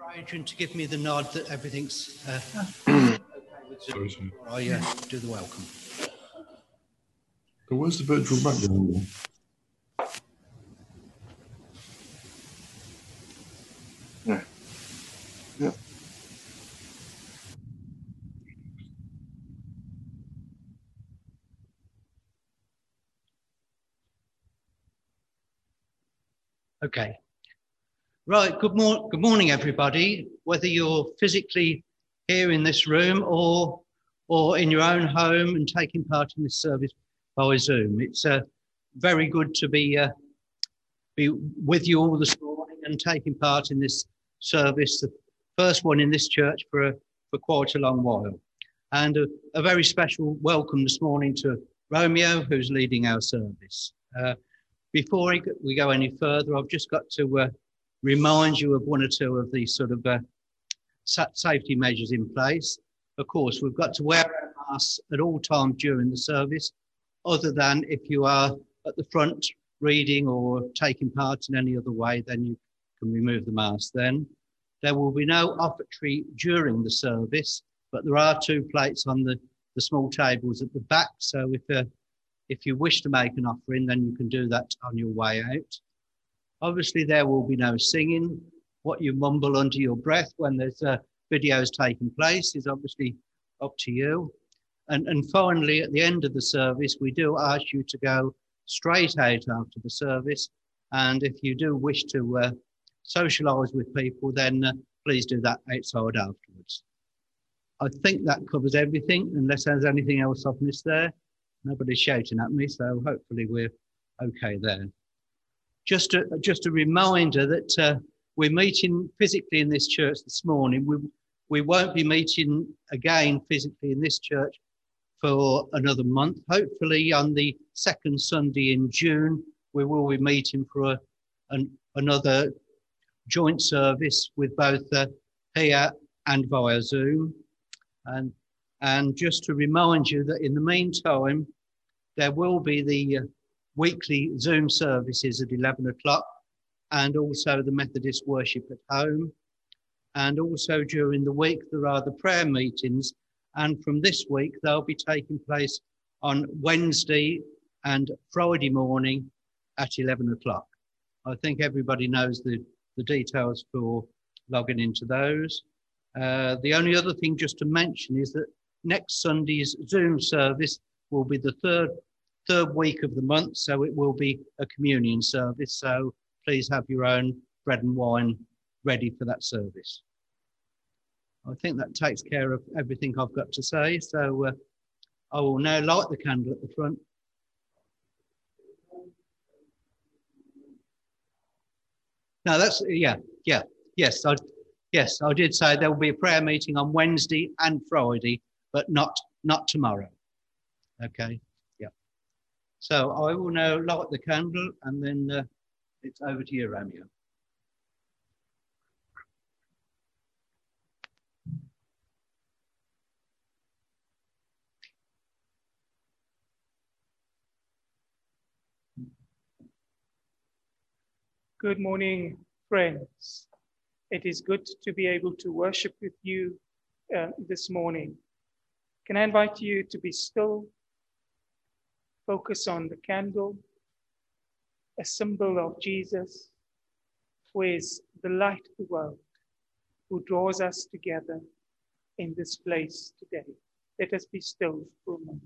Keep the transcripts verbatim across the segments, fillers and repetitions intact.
Adrian, to give me the nod that everything's uh, okay with Zoom. I uh, do the welcome. So where's the virtual background? Yeah. Yeah. Okay. Right. Good morning. Good morning, everybody. Whether you're physically here in this room or or in your own home and taking part in this service by Zoom, it's uh, very good to be uh, be with you all this morning and taking part in this service, the first one in this church for a, for quite a long while. And a, a very special welcome this morning to Romeo, who's leading our service. Uh, before we go any further, I've just got to uh, remind you of one or two of these sort of uh, safety measures in place. Of course, we've got to wear our masks at all times during the service, other than if you are at the front reading or taking part in any other way, then you can remove the mask then. There will be no offertory during the service, but there are two plates on the, the small tables at the back. So if, uh, if you wish to make an offering, then you can do that on your way out. Obviously, there will be no singing. What you mumble under your breath when there's uh, videos taking place is obviously up to you. And, and finally, at the end of the service, we do ask you to go straight out after the service. And if you do wish to uh, socialise with people, then uh, please do that outside afterwards. I think that covers everything, unless there's anything else I've missed there. Nobody's shouting at me, so hopefully we're okay there. Just a, just a reminder that uh, we're meeting physically in this church this morning. We, we won't be meeting again physically in this church for another month. Hopefully on the second Sunday in June, we will be meeting for a, an, another joint service with both uh, here and via Zoom. And, and just to remind you that in the meantime, there will be the uh, weekly Zoom services at eleven o'clock, and also the Methodist worship at home. And also during the week, there are the prayer meetings. And from this week, they'll be taking place on Wednesday and Friday morning at eleven o'clock. I think everybody knows the, the details for logging into those. Uh, the only other thing just to mention is that next Sunday's Zoom service will be the third, third week of the month, so it will be a communion service. So please have your own bread and wine ready for that service. I think that takes care of everything I've got to say. So uh, I will now light the candle at the front. No, that's, yeah, yeah, yes, I, yes, I did say there will be a prayer meeting on Wednesday and Friday, but not, not tomorrow. Okay, yeah. So I will now light the candle, and then uh, it's over to you, Romeo. Good morning, friends. It is good to be able to worship with you uh, this morning. Can I invite you to be still, focus on the candle, a symbol of Jesus, who is the light of the world, who draws us together in this place today. Let us be still for a moment.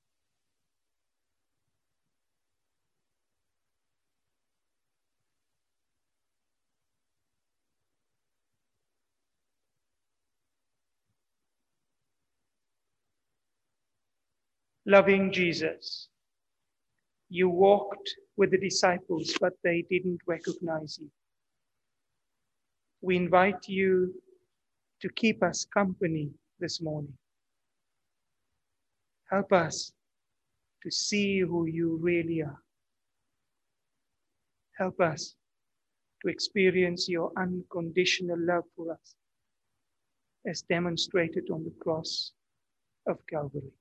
Loving Jesus, you walked with the disciples, but they didn't recognize you. We invite you to keep us company this morning. Help us to see who you really are. Help us to experience your unconditional love for us, as demonstrated on the cross of Calvary.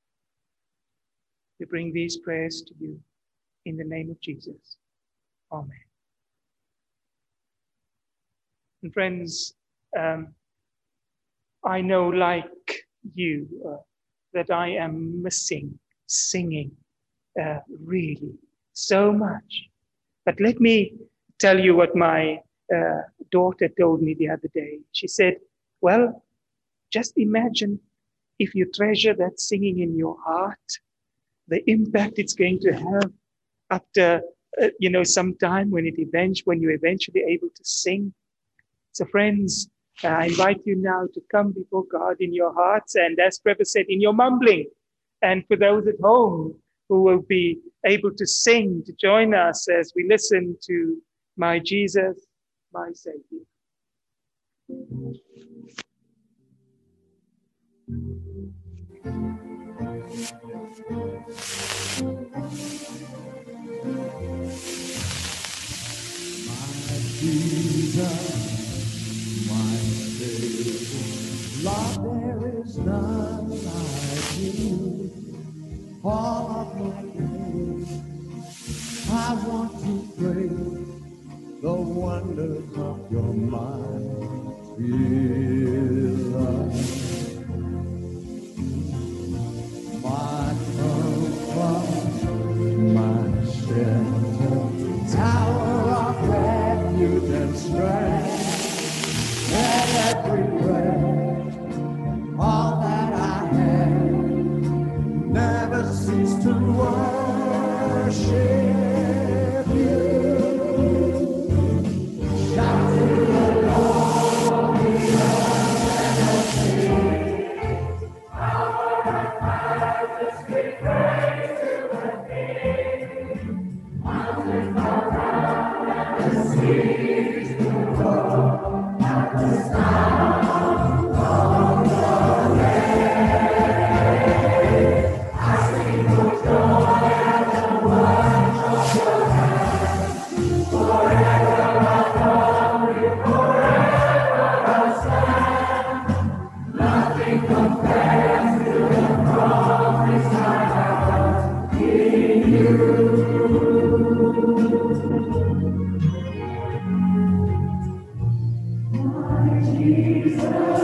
We bring these prayers to you in the name of Jesus. Amen. And friends, um, I know, like you, uh, that I am missing singing uh, really so much. But let me tell you what my uh, daughter told me the other day. She said, well, just imagine if you treasure that singing in your heart, the impact it's going to have after, uh, you know, some time when it eventually, when you're eventually able to sing. So friends, uh, I invite you now to come before God in your hearts, and as Trevor said, in your mumbling. And for those at home who will be able to sing, to join us as we listen to My Jesus, My Savior. Jesus, my Savior, Lord, there is none like you. All of my days, I want to praise the wonders of your mighty love. My comfort, my shelter, tower of refuge and strength, and every breath, all that I have, never cease to worship you. Shout to the Lord, the earth and the sea, power and majesty, praise to the King. Mountains are round and the seas to roar at the sound of the name. I sing for joy at the work of your hands. Forever I'll love you, forever I'll stand. Nothing compares to the promise I have in you. My Jesus,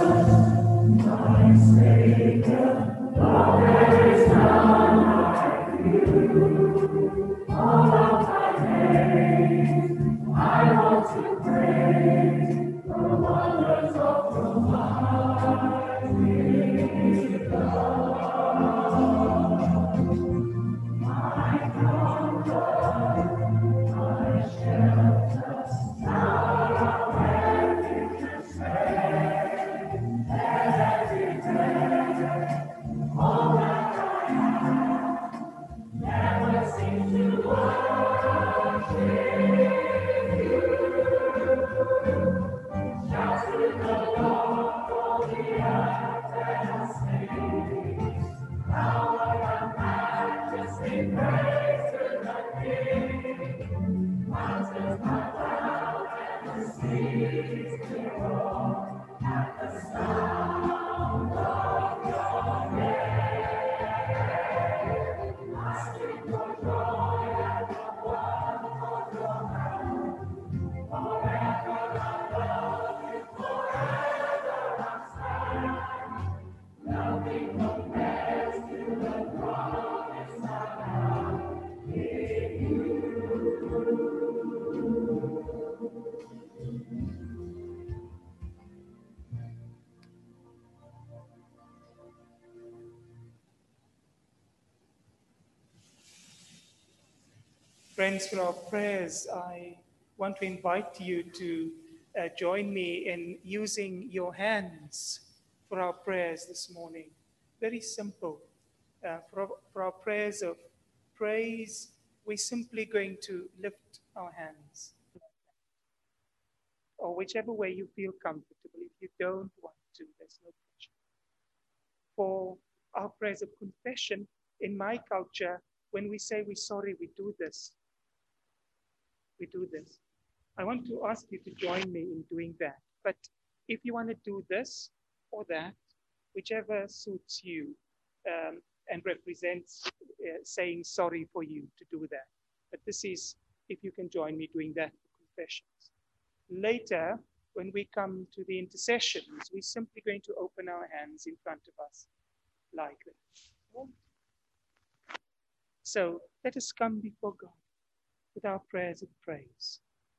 my Savior, Lord, there is none like you. All of my days, I want to praise the wonders of your mighty love. My comfort, my shelter, tower of refuge and strength, and every breath, all that I have, never seems to worship you. Shout to the Lord, for the earth and the sea, power and majesty, praise to the King. Mountains bow down and the seas to roar at the sound of your name. I sing for joy at the work of your hand. Forever I love you, forever I stand. Nothing compares to the promise I have in you. Friends, for our prayers, I want to invite you to uh, join me in using your hands for our prayers this morning. Very simple. Uh, for, our, for our prayers of praise, we're simply going to lift our hands. Or whichever way you feel comfortable. If you don't want to, there's no pressure. For our prayers of confession, in my culture, when we say we're sorry, we do this. We do this. I want to ask you to join me in doing that. But if you want to do this or that, whichever suits you um, and represents uh, saying sorry for you to do that. But this is, if you can join me doing that for confessions. Later, when we come to the intercessions, we're simply going to open our hands in front of us like this. So let us come before God with our prayers of praise.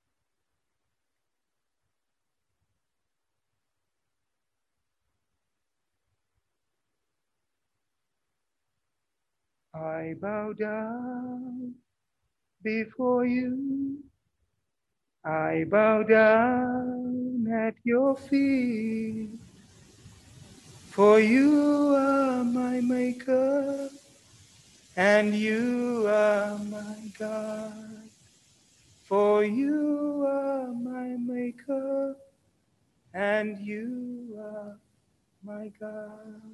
I bow down before you. I bow down at your feet. For you are my maker, and you are my God. For you are my maker, and you are my God.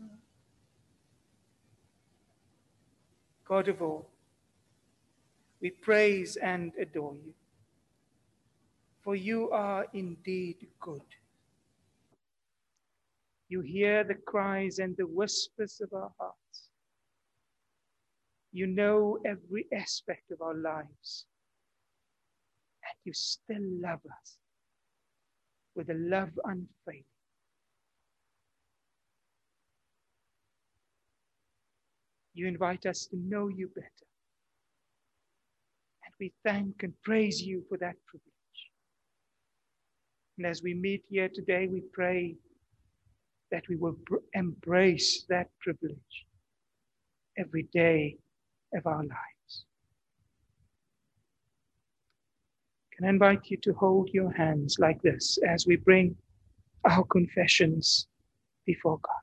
God of all, we praise and adore you, for you are indeed good. You hear the cries and the whispers of our hearts. You know every aspect of our lives, and you still love us with a love unfailing. You invite us to know you better. And we thank and praise you for that privilege. And as we meet here today, we pray that we will br- embrace that privilege every day of our lives. Can I invite you to hold your hands like this as we bring our confessions before God.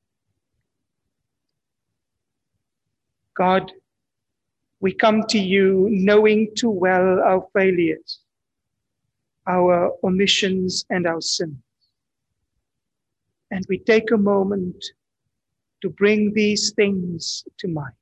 God, we come to you knowing too well our failures, our omissions and our sins. And we take a moment to bring these things to mind.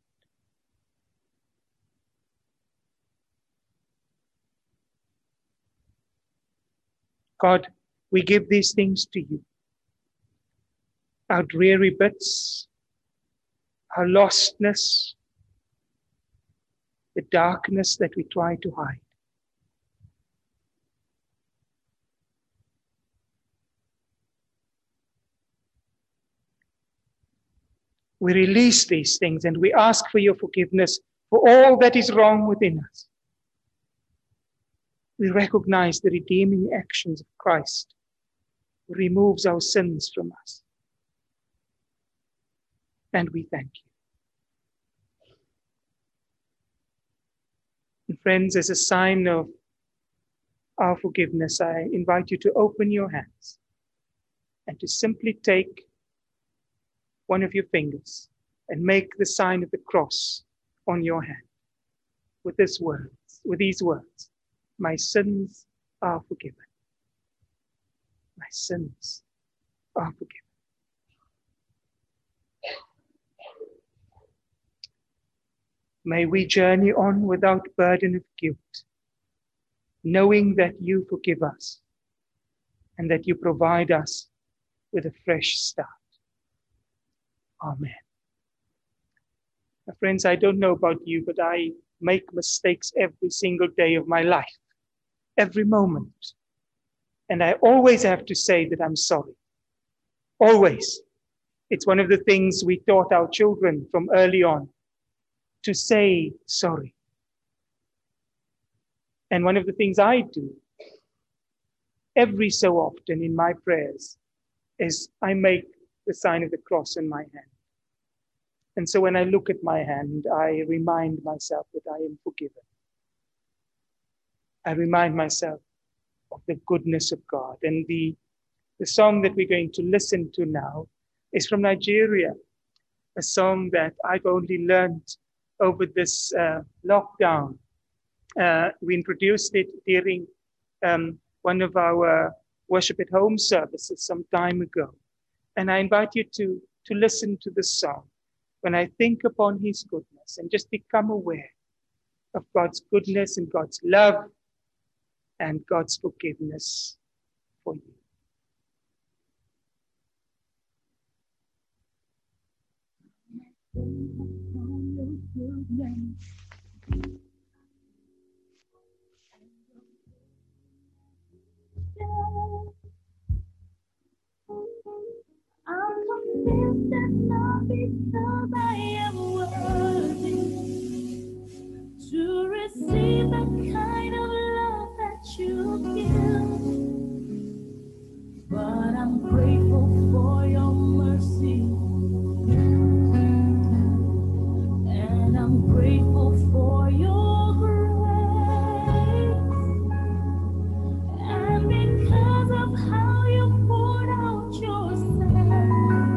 God, we give these things to you. Our dreary bits, our lostness, the darkness that we try to hide. We release these things and we ask for your forgiveness for all that is wrong within us. We recognize the redeeming actions of Christ, who removes our sins from us. And we thank you. And friends, as a sign of our forgiveness, I invite you to open your hands and to simply take one of your fingers and make the sign of the cross on your hand with this words, with these words, my sins are forgiven. My sins are forgiven. May we journey on without burden of guilt, knowing that you forgive us and that you provide us with a fresh start. Amen. Now, friends, I don't know about you, but I make mistakes every single day of my life, every moment. And I always have to say that I'm sorry. Always. It's one of the things we taught our children from early on, to say sorry. And one of the things I do every so often in my prayers is I make the sign of the cross in my hand. And so when I look at my hand, I remind myself that I am forgiven. I remind myself of the goodness of God. And the, the song that we're going to listen to now is from Nigeria, a song that I've only learned over this uh, lockdown. Uh, we introduced it during um, one of our worship at home services some time ago. And I invite you to, to listen to this song when I think upon his goodness and just become aware of God's goodness and God's love and God's forgiveness for you. because I am worthy to receive the kind of love that you give. But I'm grateful for your mercy, and I'm grateful for your grace, and because of how you poured out yourself,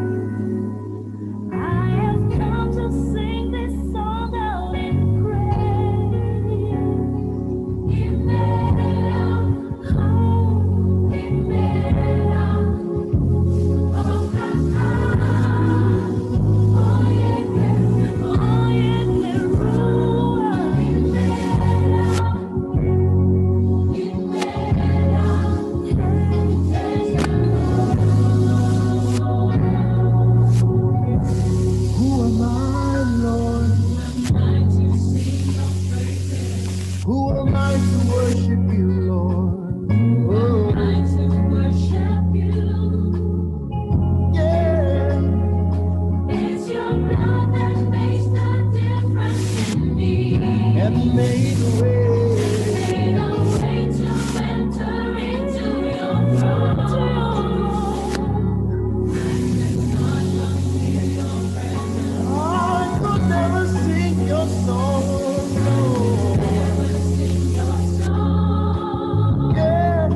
I have come to sing this song out in praise. Imela, oh, Imela, oh, Kaka, oh, Yeke, oh, Yeke, Rua, Imela, Imela, Who am I, Lord? Who am I to worship you, Lord? Oh, to worship you. yeah. It's your blood that makes the difference in me. And made a way. Made a way to enter into your throne. I could never sing your song, no. Your song. Yeah.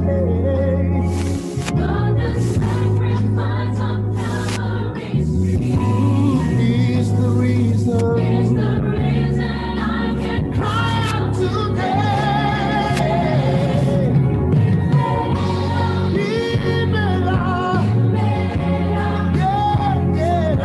But the sacrifice of Calvary's Is the reason is the reason I can cry out today. Imela, yeah, yeah.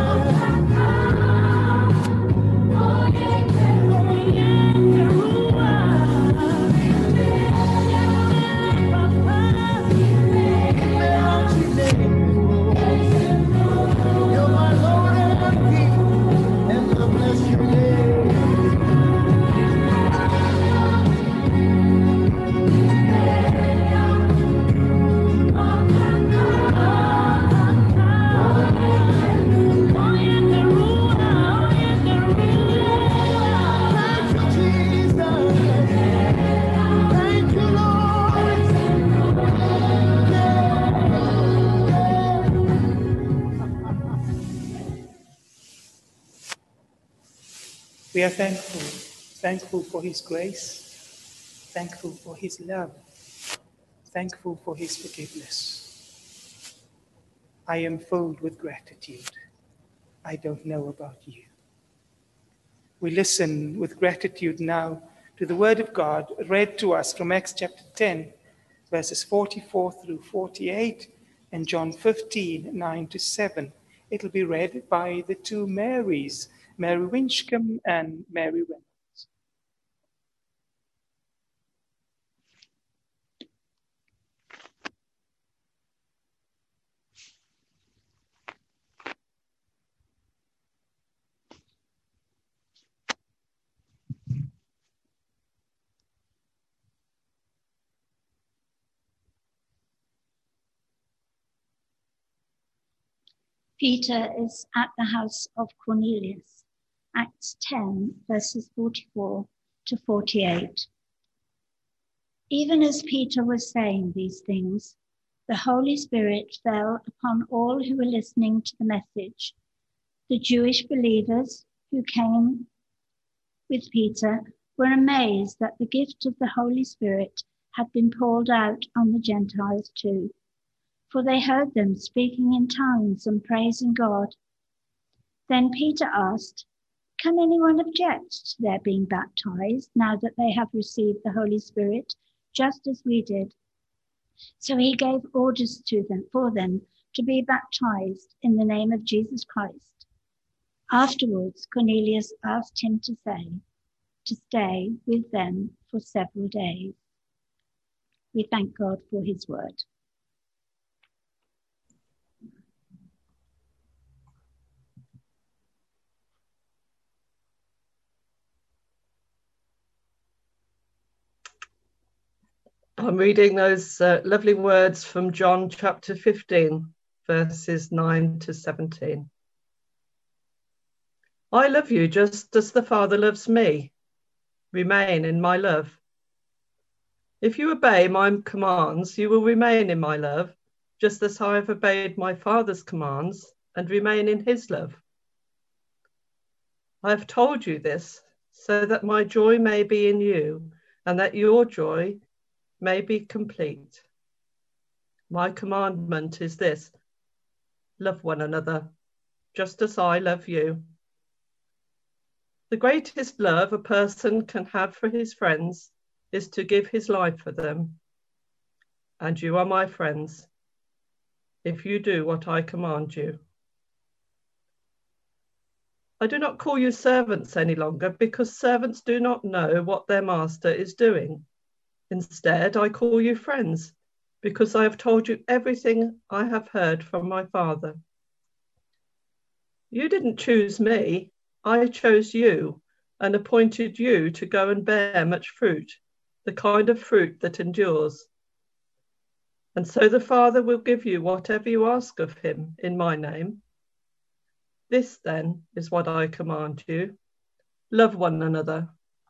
You're my Lord and King, and I bless your name. Thank you, Jesus. Thank you, Lord. We are thankful, thankful for his grace, thankful for his love, thankful for his forgiveness. I am filled with gratitude. I don't know about you. We listen with gratitude now to the word of God read to us from Acts chapter ten, verses forty-four through forty-eight, and John fifteen, nine to seven. It'll be read by the two Marys, Mary Winchcombe and Mary Reynolds. Peter is at the house of Cornelius, Acts ten, verses forty-four to forty-eight. Even as Peter was saying these things, the Holy Spirit fell upon all who were listening to the message. The Jewish believers who came with Peter were amazed that the gift of the Holy Spirit had been poured out on the Gentiles too, for they heard them speaking in tongues and praising God. Then Peter asked, "Can anyone object to their being baptized now that they have received the Holy Spirit, just as we did?" So he gave orders to them for them to be baptized in the name of Jesus Christ. Afterwards, Cornelius asked him to say, to stay with them for several days. We thank God for his word. I'm reading those uh, lovely words from John chapter fifteen, verses nine to seventeen. I love you just as the Father loves me. Remain in my love. If you obey my commands, you will remain in my love, just as I have obeyed my Father's commands and remain in his love. I have told you this so that my joy may be in you and that your joy may be complete. My commandment is this: love one another, just as I love you. The greatest love a person can have for his friends is to give his life for them. And you are my friends, if you do what I command you. I do not call you servants any longer, because servants do not know what their master is doing. Instead, I call you friends, because I have told you everything I have heard from my Father. You didn't choose me, I chose you and appointed you to go and bear much fruit, the kind of fruit that endures. And so the Father will give you whatever you ask of him in my name. This, then, is what I command you: love one another.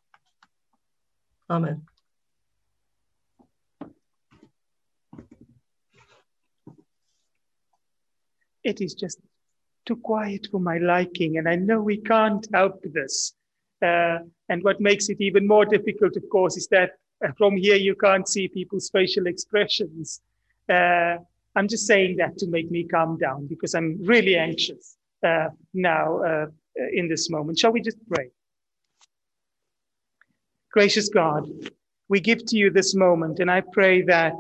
Amen. It is just too quiet for my liking, and I know we can't help this. Uh, and what makes it even more difficult, of course, is that uh, from here you can't see people's facial expressions. Uh, I'm just saying that to make me calm down, because I'm really anxious uh, now uh, in this moment. Shall we just pray? Gracious God, we give to you this moment, and I pray that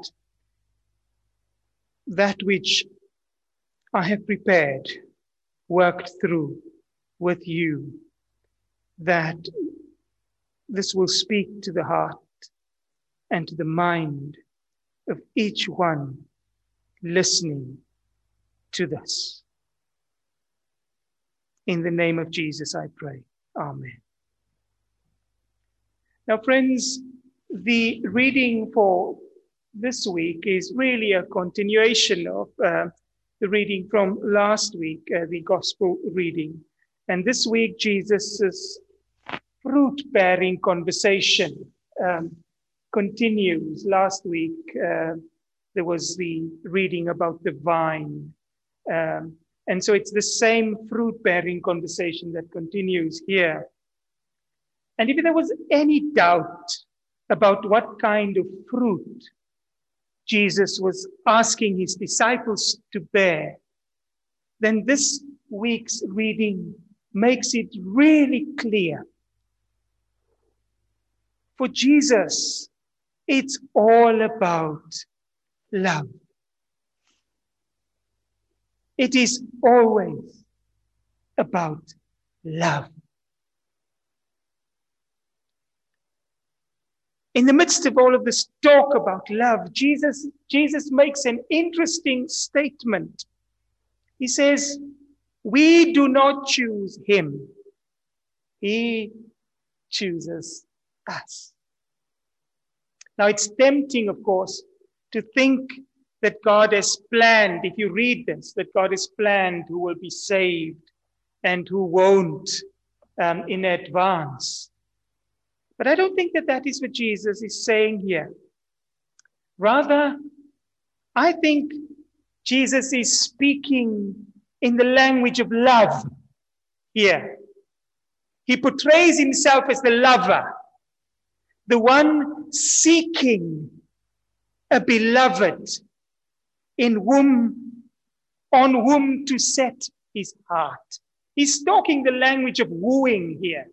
that which I have prepared, worked through with you, that this will speak to the heart and to the mind of each one listening to this. In the name of Jesus, I pray. Amen. Now, friends, the reading for this week is really a continuation of uh, the reading from last week, uh, the gospel reading. And this week, Jesus' fruit-bearing conversation um, continues. Last week, uh, there was the reading about the vine. Um, and so it's the same fruit-bearing conversation that continues here. And if there was any doubt about what kind of fruit Jesus was asking his disciples to bear, then this week's reading makes it really clear. For Jesus, it's all about love. It is always about love. In the midst of all of this talk about love, Jesus, Jesus makes an interesting statement. He says, we do not choose him. He chooses us. Now, it's tempting, of course, to think that God has planned, if you read this, that God has planned who will be saved and who won't um, in advance. But I don't think that that is what Jesus is saying here. Rather, I think Jesus is speaking in the language of love here. He portrays himself as the lover, the one seeking a beloved in whom, on whom to set his heart. He's talking the language of wooing here.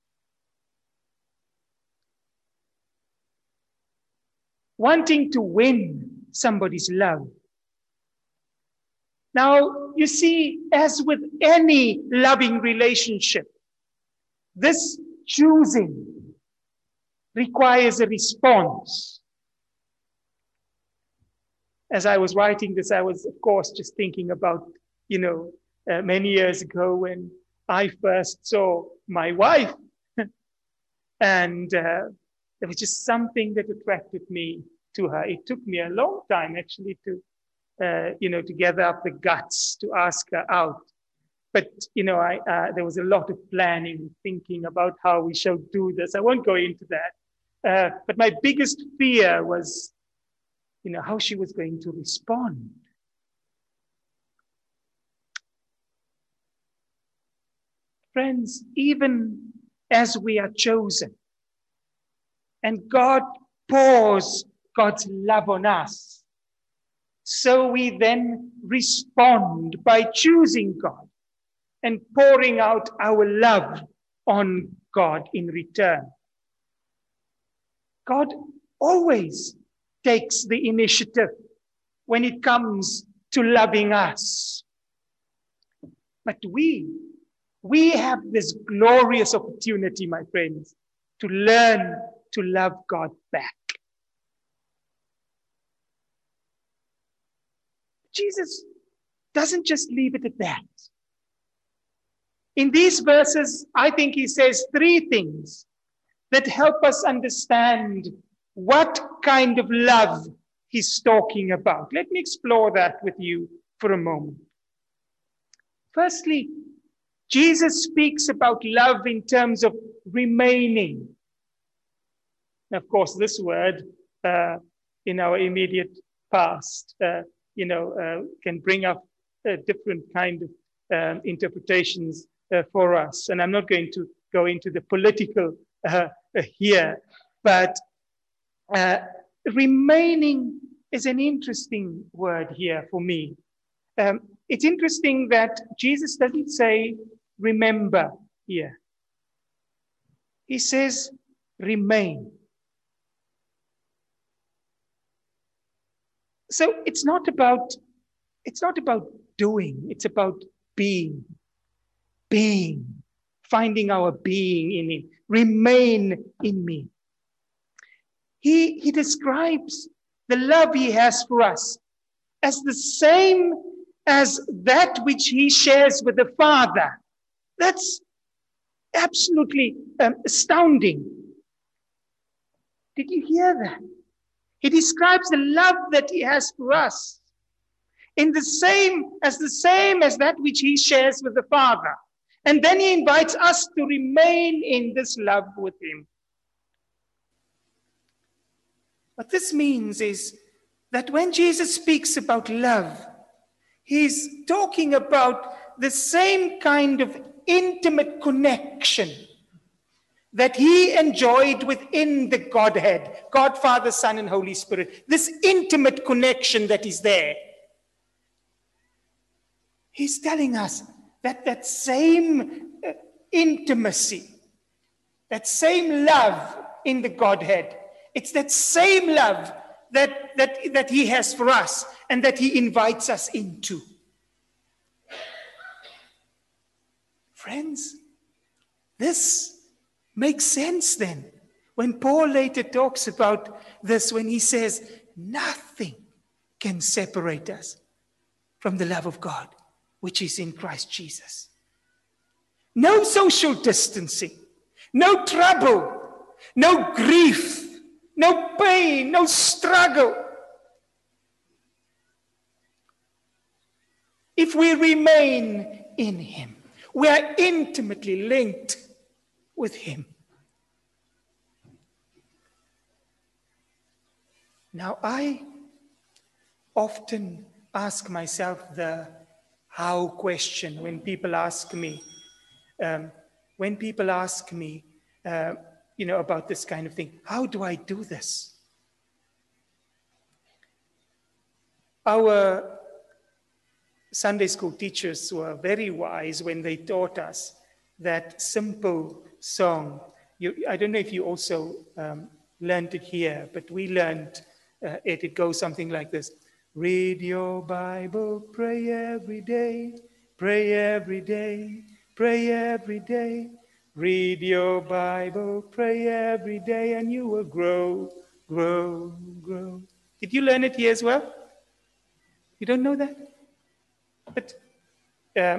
Wanting to win somebody's love. Now, you see, as with any loving relationship, this choosing requires a response. As I was writing this, I was, of course, just thinking about, you know, uh, many years ago when I first saw my wife. and uh, there was just something that attracted me to her. It took me a long time, actually, to, uh, you know, to gather up the guts to ask her out. but, you know, I, uh, there was a lot of planning, thinking about how we shall do this. I won't go into that. Uh, but my biggest fear was, you know, how she was going to respond. Friends, even as we are chosen, and God pours God's love on us, so we then respond by choosing God and pouring out our love on God in return. God always takes the initiative when it comes to loving us. But we, we have this glorious opportunity, my friends, to learn to love God back. Jesus doesn't just leave it at that. In these verses, I think he says three things that help us understand what kind of love he's talking about. Let me explore that with you for a moment. Firstly, Jesus speaks about love in terms of remaining. Of course, this word uh, in our immediate past, uh, you know, uh, can bring up uh, different kind of um, interpretations uh, for us. And I'm not going to go into the political uh, uh, here, but uh, remaining is an interesting word here for me. Um, it's interesting that Jesus doesn't say remember here. He says remain. So it's not about, it's not about doing, it's about being, being, finding our being in him. Remain in me. He, he describes the love he has for us as the same as that which he shares with the Father. That's absolutely um, astounding. Did you hear that? He describes the love that he has for us in the same as the same as that which he shares with the Father. And then he invites us to remain in this love with him. What this means is that when Jesus speaks about love, he's talking about the same kind of intimate connection that he enjoyed within the Godhead, God, Father, Son, and Holy Spirit. This intimate connection that is there. He's telling us that that same uh, intimacy, that same love in the Godhead, it's that same love that, that, that he has for us and that he invites us into. Friends, this makes sense then when Paul later talks about this, when he says, nothing can separate us from the love of God, which is in Christ Jesus. No social distancing, no trouble, no grief, no pain, no struggle. If we remain in him, we are intimately linked with him. Now, I often ask myself the how question when people ask me, um, when people ask me, uh, you know, about this kind of thing. How do I do this? Our Sunday school teachers were very wise when they taught us that simple song. You, I don't know if you also um, learned it here, but we learned uh, it. It goes something like this. Read your Bible, pray every day, pray every day, pray every day. Read your Bible, pray every day, and you will grow, grow, grow. Did you learn it here as well? You don't know that? But uh,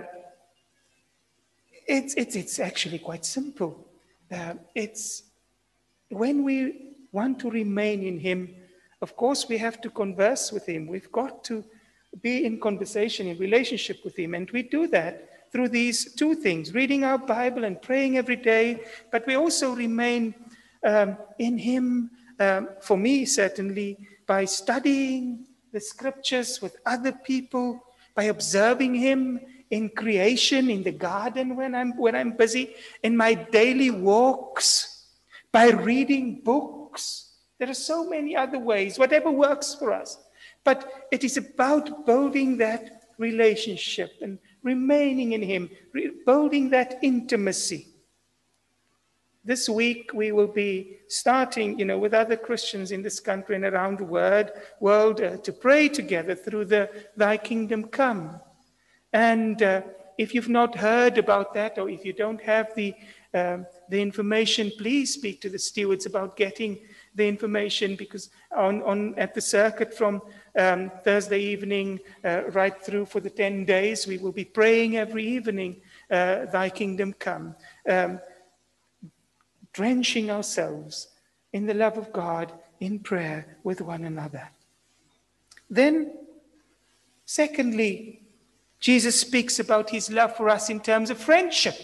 it's, it's, it's actually quite simple. Uh, it's when we want to remain in him, of course, we have to converse with him. We've got to be in conversation, in relationship with him. And we do that through these two things, reading our Bible and praying every day, but we also remain um, in him, um, for me certainly, by studying the scriptures with other people, by observing him in creation, in the garden when I'm, when I'm busy, in my daily walks, by reading books. There are so many other ways, whatever works for us. But it is about building that relationship and remaining in him, building that intimacy. This week we will be starting, you know, with other Christians in this country and around the world, world uh, to pray together through the Thy Kingdom Come. And uh, if you've not heard about that, or if you don't have the um, the information, please speak to the stewards about getting the information, because on, on at the circuit from um, Thursday evening uh, right through for the ten days, we will be praying every evening, uh, Thy Kingdom Come, um, drenching ourselves in the love of God in prayer with one another. Then, secondly, Jesus speaks about his love for us in terms of friendship.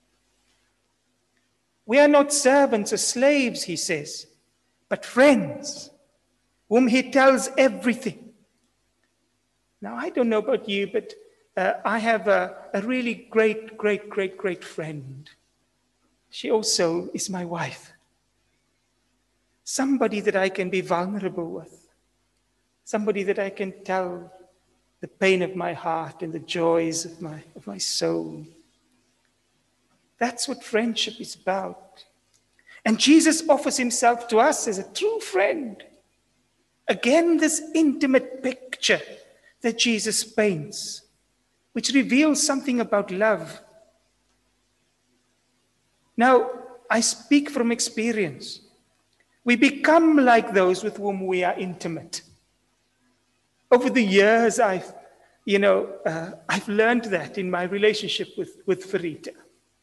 We are not servants or slaves, he says, but friends, whom he tells everything. Now, I don't know about you, but uh, I have a, a really great, great, great, great friend. She also is my wife. Somebody that I can be vulnerable with. Somebody that I can tell the pain of my heart and the joys of my, of my soul. That's what friendship is about. And Jesus offers himself to us as a true friend. Again, this intimate picture that Jesus paints, which reveals something about love. Now, I speak from experience. We become like those with whom we are intimate. Over the years, I've, you know, uh, I've learned that in my relationship with, with Farita.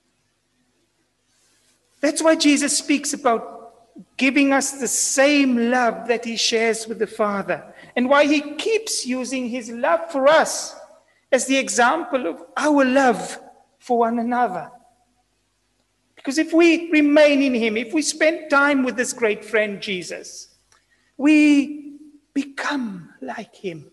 That's why Jesus speaks about giving us the same love that he shares with the Father, and why he keeps using his love for us as the example of our love for one another. Because if we remain in him, if we spend time with this great friend Jesus, we become like him.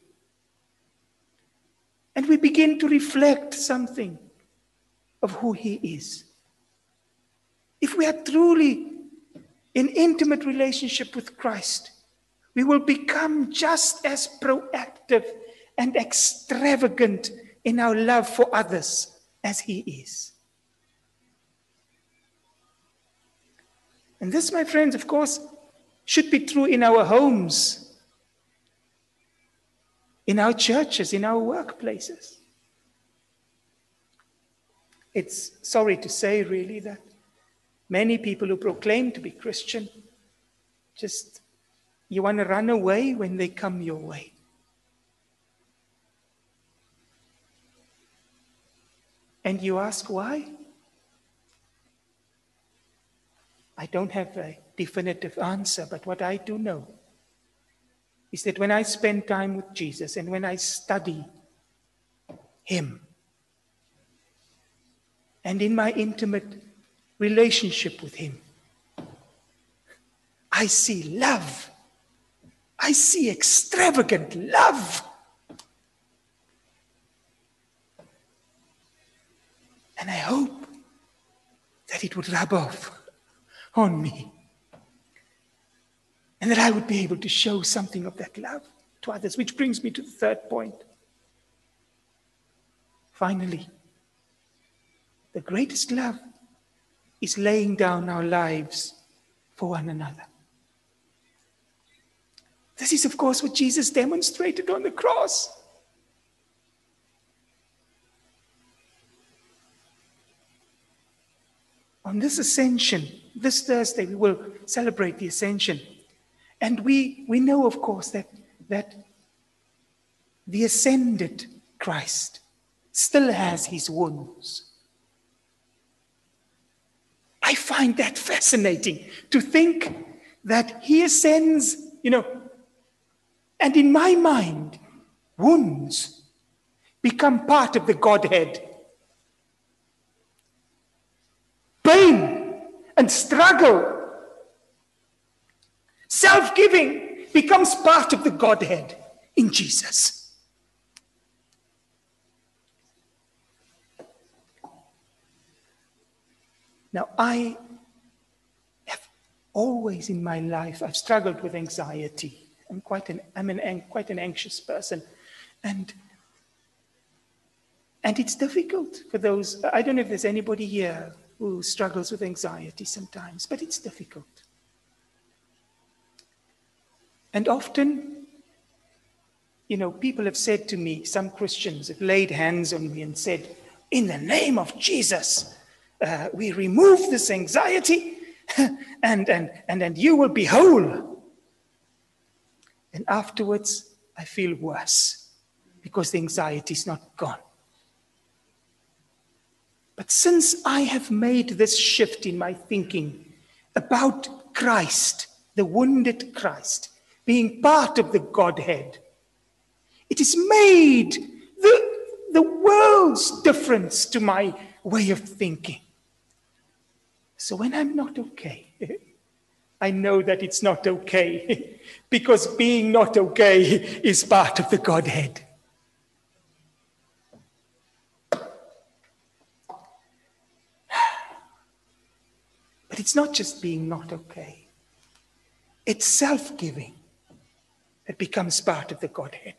And we begin to reflect something of who he is. If we are truly in intimate relationship with Christ, we will become just as proactive and extravagant in our love for others as he is. And this, my friends, of course, should be true in our homes, in our churches, in our workplaces. It's sorry to say, really, that many people who proclaim to be Christian, just, you want to run away when they come your way. And you ask why? I don't have a definitive answer, but what I do know is that when I spend time with Jesus and when I study him, and in my intimate relationship with him, I see love. I see extravagant love. And I hope that it would rub off on me, and that I would be able to show something of that love to others, which brings me to the third point. Finally, the greatest love is laying down our lives for one another. This is, of course, what Jesus demonstrated on the cross. On this ascension, this Thursday, we will celebrate the ascension. And we, we know, of course, that, that the ascended Christ still has his wounds. I find that fascinating, to think that he ascends, you know, and in my mind, wounds become part of the Godhead. Pain and struggle, self-giving becomes part of the Godhead in Jesus. Now, I have always in my life, I've struggled with anxiety. I'm quite an, I'm an, quite an anxious person. And, and it's difficult for those, I don't know if there's anybody here who struggles with anxiety sometimes, but it's difficult. And often, you know, people have said to me, some Christians have laid hands on me and said, in the name of Jesus, uh, we remove this anxiety and, and, and, and you will be whole. And afterwards, I feel worse because the anxiety is not gone. But since I have made this shift in my thinking about Christ, the wounded Christ, being part of the Godhead, it has made the, the world's difference to my way of thinking. So when I'm not okay, I know that it's not okay because being not okay is part of the Godhead. But it's not just being not okay. It's self-giving that becomes part of the Godhead.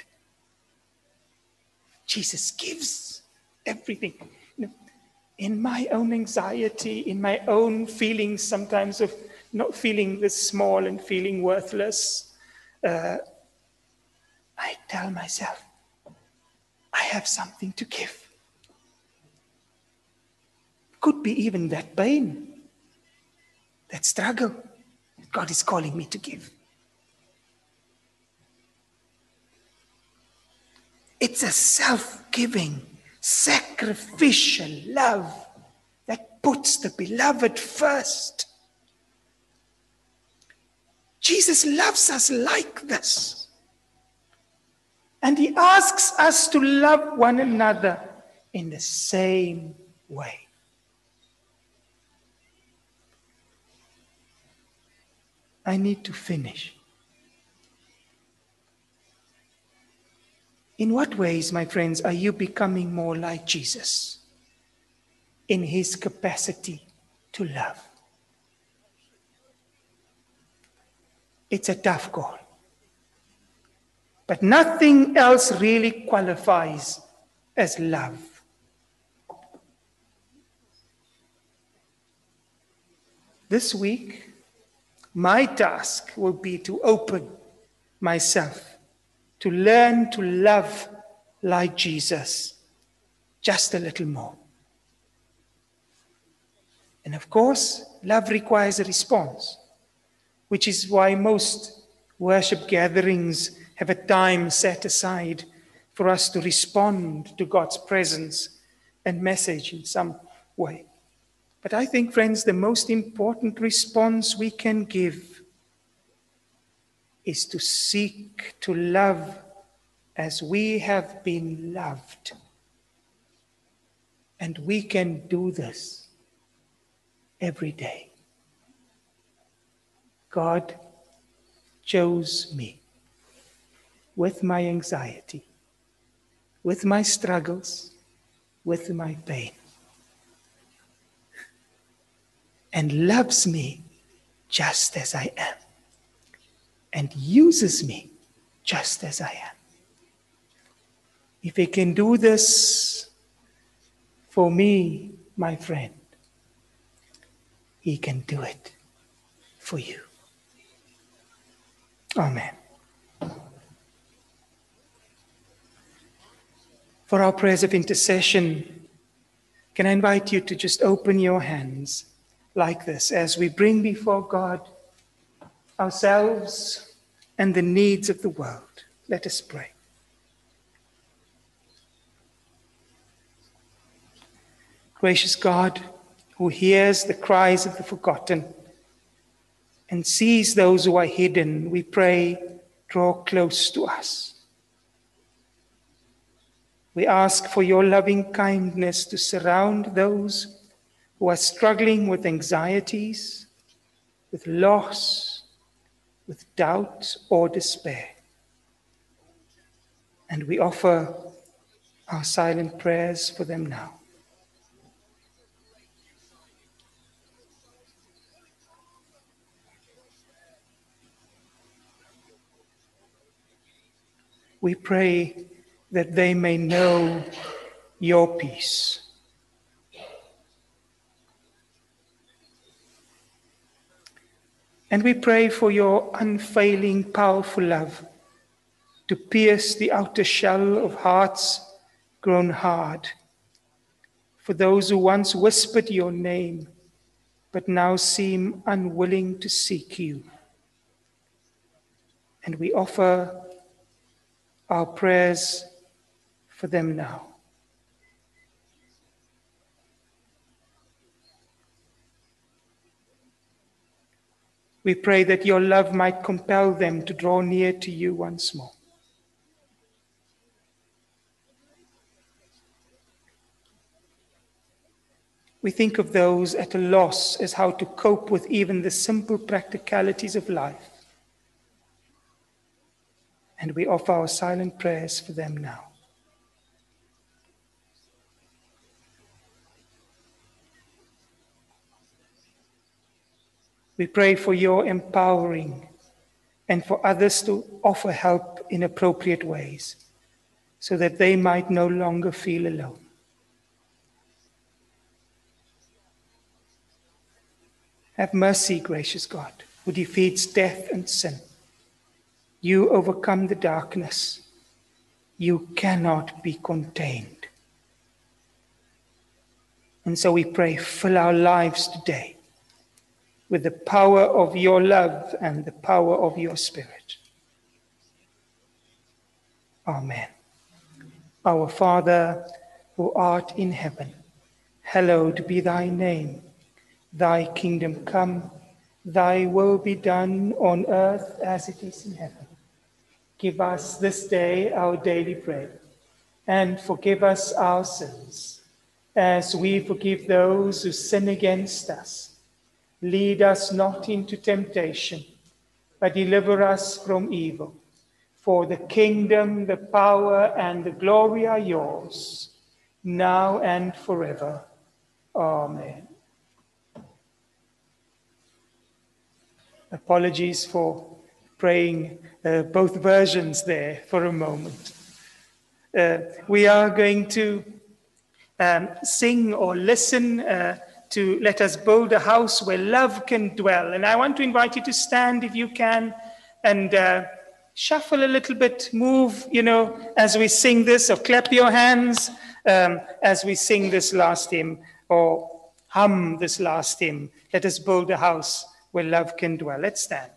Jesus gives everything. You know, in my own anxiety, in my own feelings sometimes of not feeling this small and feeling worthless, uh, I tell myself, I have something to give. Could be even that pain, that struggle that God is calling me to give. It's a self-giving, sacrificial love that puts the beloved first. Jesus loves us like this. And he asks us to love one another in the same way. I need to finish. In what ways, my friends, are you becoming more like Jesus in his capacity to love? It's a tough call. But nothing else really qualifies as love. This week, my task will be to open myself, to learn to love like Jesus, just a little more. And of course, love requires a response, which is why most worship gatherings have a time set aside for us to respond to God's presence and message in some way. But I think, friends, the most important response we can give is to seek to love as we have been loved. And we can do this every day. God chose me with my anxiety, with my struggles, with my pain, and loves me just as I am, and uses me just as I am. If he can do this for me, my friend, he can do it for you. Amen. For our prayers of intercession, can I invite you to just open your hands like this as we bring before God ourselves and the needs of the world. Let us pray. Gracious God, who hears the cries of the forgotten and sees those who are hidden, we pray, draw close to us. We ask for your loving kindness to surround those who are struggling with anxieties, with loss, with doubt or despair. And we offer our silent prayers for them now. We pray that they may know your peace. And we pray for your unfailing, powerful love to pierce the outer shell of hearts grown hard, for those who once whispered your name, but now seem unwilling to seek you. And we offer our prayers for them now. We pray that your love might compel them to draw near to you once more. We think of those at a loss as how to cope with even the simple practicalities of life. And we offer our silent prayers for them now. We pray for your empowering and for others to offer help in appropriate ways so that they might no longer feel alone. Have mercy, gracious God, who defeats death and sin. You overcome the darkness. You cannot be contained. And so we pray, fill our lives today with the power of your love and the power of your Spirit. Amen. Our Father, who art in heaven, hallowed be thy name. Thy kingdom come, thy will be done on earth as it is in heaven. Give us this day our daily bread, and forgive us our sins, as we forgive those who sin against us. Lead us not into temptation, but deliver us from evil. For the kingdom, the power, and the glory are yours, now and forever. Amen. Apologies for praying uh, both versions there for a moment. Uh, we are going to um, sing or listen uh, to Let Us Build a House Where Love Can Dwell. And I want to invite you to stand if you can and uh, shuffle a little bit, move, you know, as we sing this, or clap your hands um, as we sing this last hymn, or hum this last hymn. Let us build a house where love can dwell. Let's stand.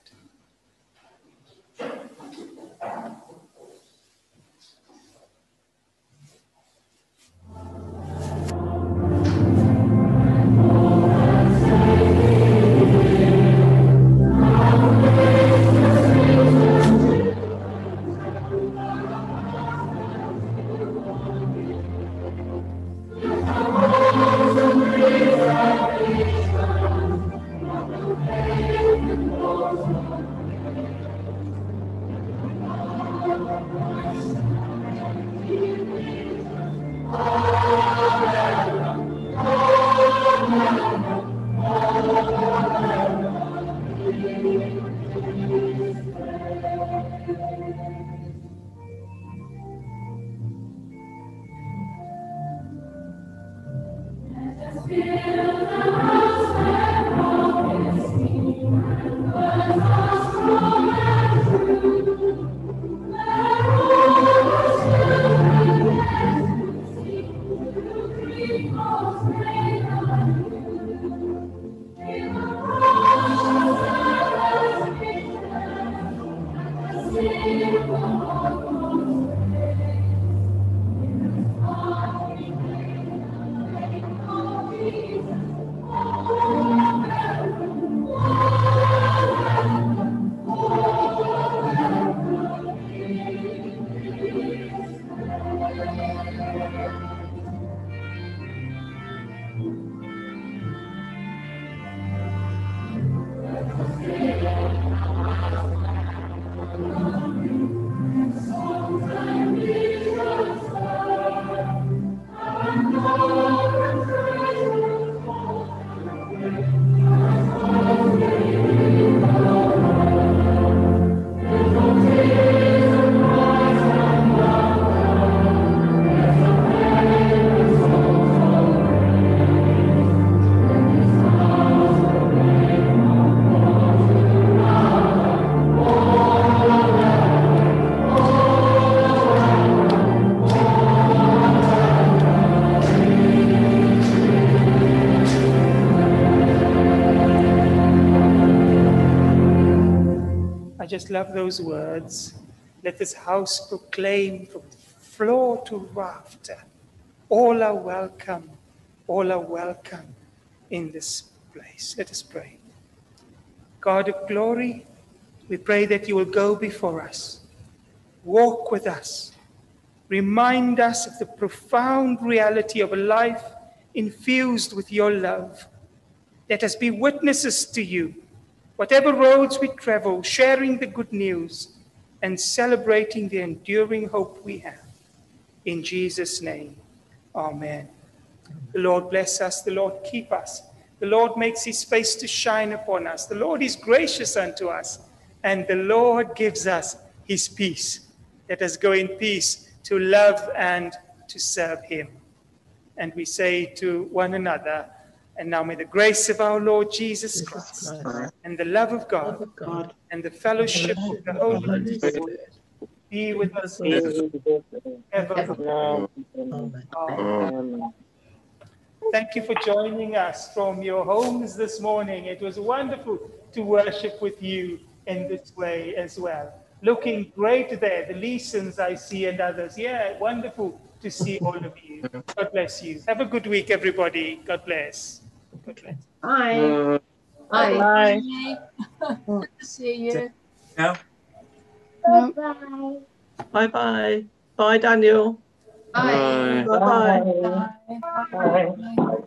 just love those words. Let this house proclaim from floor to rafter, all are welcome, all are welcome in this place. Let us pray. God of glory, we pray that you will go before us, walk with us, remind us of the profound reality of a life infused with your love. Let us be witnesses to you, whatever roads we travel, sharing the good news and celebrating the enduring hope we have. In Jesus' name, amen. The Lord bless us, the Lord keep us. The Lord makes his face to shine upon us. The Lord is gracious unto us, and the Lord gives us his peace. Let us go in peace to love and to serve him. And we say to one another, and now may the grace of our Lord Jesus Jesus Christ Christ, and the love of God love of God, and the fellowship of the Holy Holy Spirit Spirit, be with us with us evermore. Amen. Amen. Thank you for joining us from your homes this morning. It was wonderful to worship with you in this way as well. Looking great there, the Leesons I see and others. Yeah, wonderful to see all of you. God bless you. Have a good week, everybody. God bless. God bless. Bye. Bye. Good to see you. Yeah. Bye-bye. Bye-bye. Bye, Daniel. Bye. Bye-bye. Bye. Bye.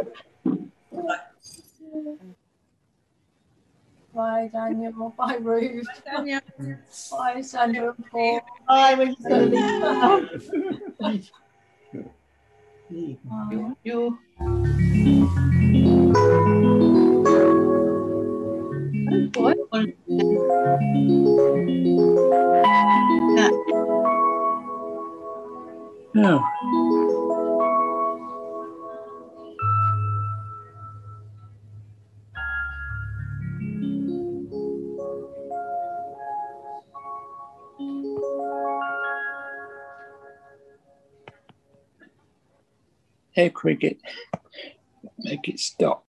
Bye, Daniel. Bye, Ruth. Daniel. Bye, Sandra and Paul. Bye. We're just going to leave now. Bye. You. What? Yeah. Hey, Cricket. Make it stop.